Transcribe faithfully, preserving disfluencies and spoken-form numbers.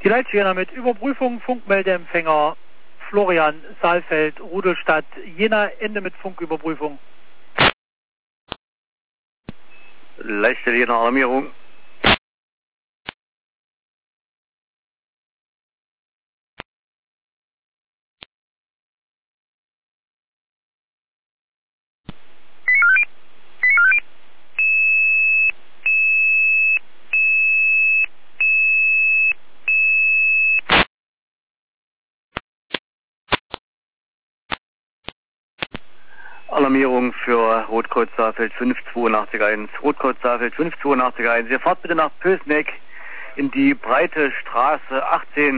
Die Leitstehender mit Überprüfung, Funkmeldeempfänger Florian, Saalfeld, Rudelstadt, Jena, Ende mit Funküberprüfung. Leitstelle Jena, Alarmierung. Alarmierung für Rotkreuz Saalfeld fünf zwei acht eins. Rotkreuz Saalfeld fünf zwei acht eins. Ihr fahrt bitte nach Pößneck in die breite Straße achtzehn.